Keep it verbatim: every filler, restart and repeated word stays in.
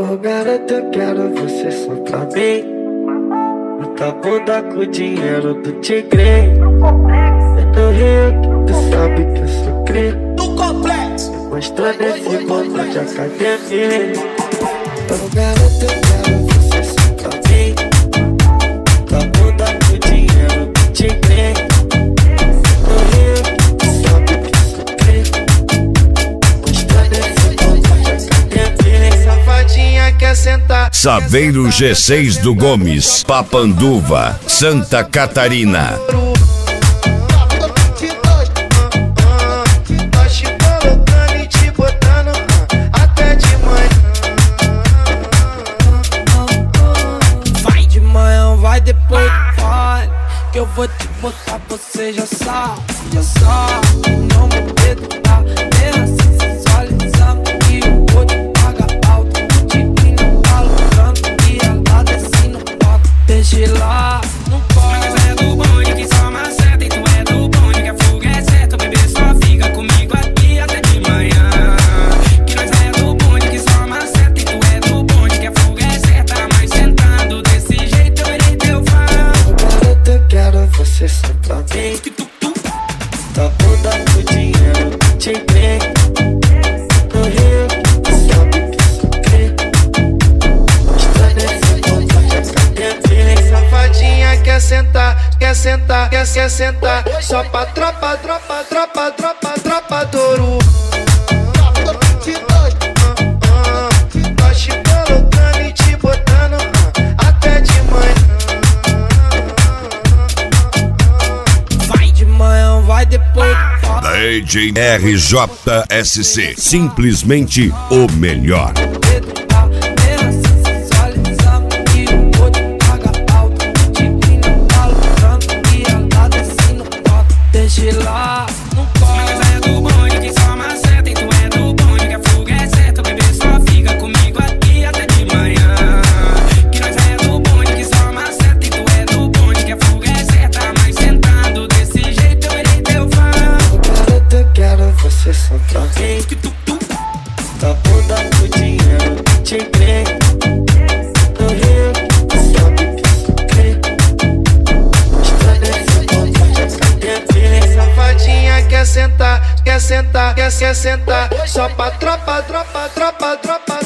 Ô garota, eu quero você só pra mim. Muita bunda com o dinheiro do tigre. É do Rio, tu sabe que eu sou cri. Do complexo, mostrando esse mundo de academia. Ô garota, eu quero você só pra mim. Muita bunda com o dinheiro do tigre. É do Rio, tu sabe que eu sou cri. Mostrando esse mundo de academia. safadinha quer sentar. Saveiro G seis do Gomes, Papanduva, Santa Catarina. Nós te colocando e te botando até de manhã. Vai de manhã, vai depois do pai, que eu vou te botar, você já sabe, já sabe. Não me perdoar, mesmo assim sensualizando. E eu vou te pagar alto, o tigre não tá lucrando. E ela desce no palco, deixa lá, não corre. Mas é do bonde que só maceta, e tu é do bonde que a fuga é certa. O bebê só fica comigo aqui até de manhã. Que nós é do bonde que só maceta, e tu é do bonde que a fuga é certa. Mas sentando desse jeito eu irei teu fã. Garota, eu quero você só pra mim. Tá bunda com dinheiro do tigre. No Rio, tu sabe que eu sou cri. Mostrando esse mundo de academia. Safadinha quer sentar, quer sentar, quer, quer sentar. Só pra tropa, tropa, tropa, tropa, tropa Douro. Nós te colocando e te botando até de manhã. Vai de manhã, vai depois. D J R J S C, simplesmente o melhor. Deixa lá, não corre. Mas é do bonde que só maceta, e tu é do bonde que a fuga é certa. O bebê só fica comigo aqui até de manhã. Que nós é do bonde que só maceta, e tu é do bonde que a fuga é certa. Mas sentando desse jeito eu irei teu fã. Garota, eu quero você só pra mim. Tá bunda com dinheiro do tigre. No Rio, tu sabe que eu sou cri. Mostrando esse mundo de academia. Safadinha quer sentar, quer sentar, quer, quer sentar. Só pra tropa, tropa, tropa, tropa